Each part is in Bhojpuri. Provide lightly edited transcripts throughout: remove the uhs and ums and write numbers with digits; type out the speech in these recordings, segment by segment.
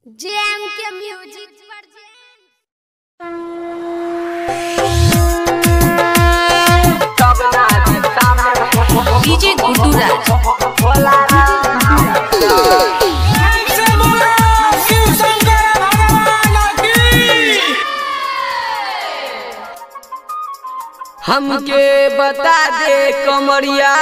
जेएम के म्यूजिक डीजे गुड्डू राज हमके बता दे कमरिया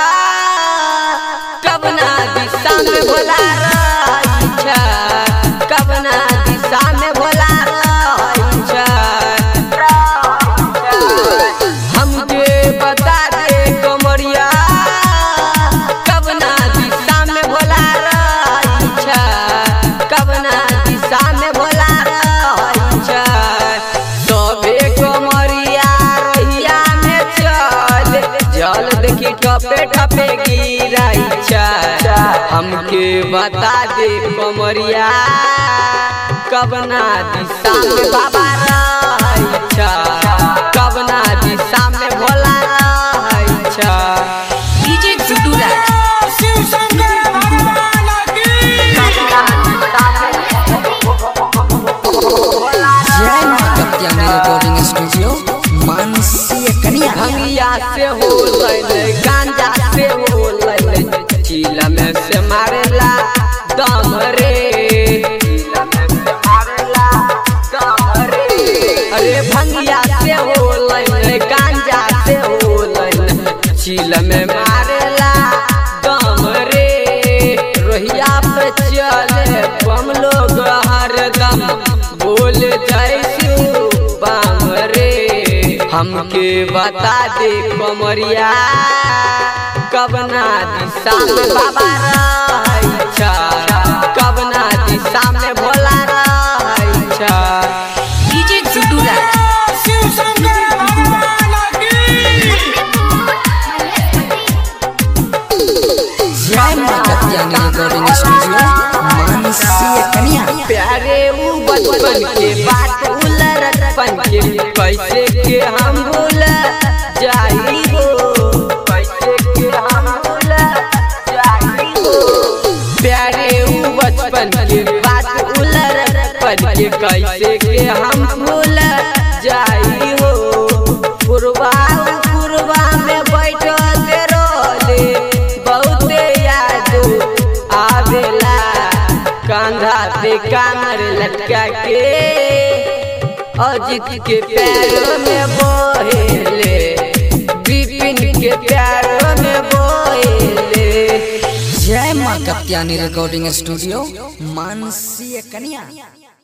कबना दिशा में भोला रहिछा, कबना दिशा में भोला रहिछा। हमके बता दे कमरिया कबना दिशा में भोला रहिछा, कबना दिशा में भोला रहिछा। सबे कमरिया रहिया में चल जल देखी ठपे ठपे गिराइछा। हमके बता दे कमरिया कबना दिशा में बाबा रहिछा, कबना दिशा में भोला रहिछा। डीजे गुड्डू राज जय मां कत्यानी रिकॉर्डिंग स्टूडियो मानसी कन्या। भंगिया से हो लैले गांजा से हो लैले चीला में से मारेला दम रे, चीला में से मारेला दम रे। अरे भंगिया से हो लैले गांजा से हो लैले चीला में मारेला दम रे। रोहिया पे चले बम लोग हरदम बोल जैसू बम रे। हमके बता दे कमरिया कबना दिशा में बाबा रहिछा, कबना दिशा में भोला रहिछा। डीजे गुड्डू राज जय मां कत्यानी रिकॉर्डिंग स्टूडियो मानसी कन्या। प्यारे ऊ बचपन के बात उलरपन के कैसे के हम भूल जाई हो, कैसे के हम भूल जाई हो। प्यारे ऊ बचपन के बात उलरपन के कैसे के हम भूल जाई हो। पुरवा में बैठल रोले बहुते याद आवेला, कांधा पे कामर लटका के अजित के पैरों में बोहेले, विपिन के पैरों में बोहेले। जय मां कत्यानी रिकॉर्डिंग स्टूडियो मानसी कन्या।